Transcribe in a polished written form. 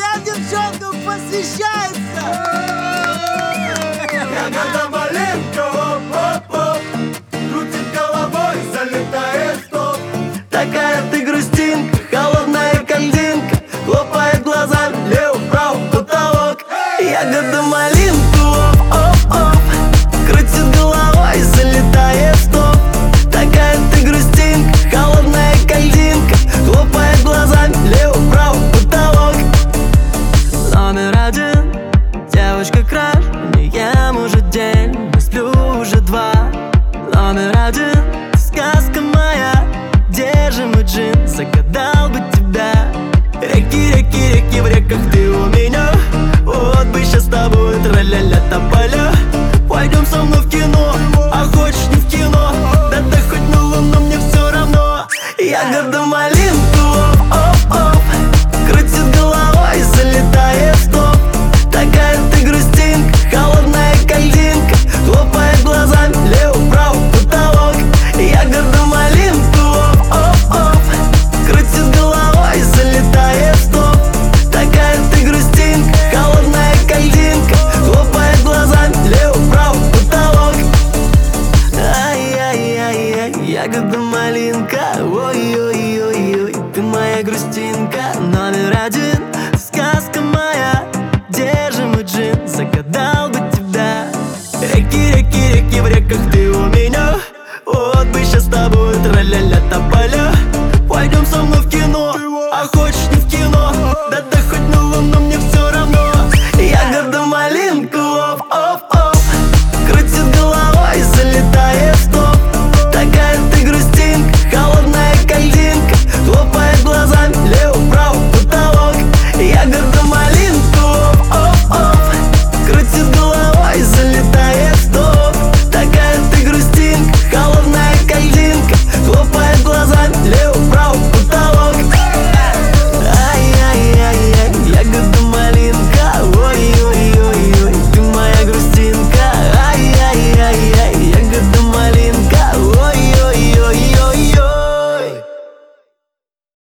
Всем девчонкам посвящается! Ягода малинка, оп-оп-оп, крутит головой, залетает в топ. Такая ты грустинка, холодная кандинка, хлопает глазами лево-право потолок. Ягода малинка, оп-оп-оп, крутит головой, залетает в топ. Такая ты грустинка, холодная кандинка, хлопает глазами лево-право потолок. Номер один, девочка краш, не ем уже день, не сплю уже два. Номер один, сказка моя, где же мой джин, загадал бы тебя. Реки, реки, реки, в реках ты у меня. Вот бы сейчас с тобой тра-ля-ля тополя. Пойдем со мной в кино, а хочешь не в кино, да ты хоть на луну, мне все равно. Ягода малинка, оп-оп-оп, крутит головой, залетает в топ. Такая ты грустинка, холодная кандинка, хлопает глазами лево-право потолок. Ягода малинка, оп-оп-оп, крутит головой, залетает в топ. Такая ты грустинка, холодная кандинка, хлопает глазами лево-право потолок. Ай-яй-яй-яй, ягода малинка, ой-ой-ой-ой, ты моя грустинка. Номер один,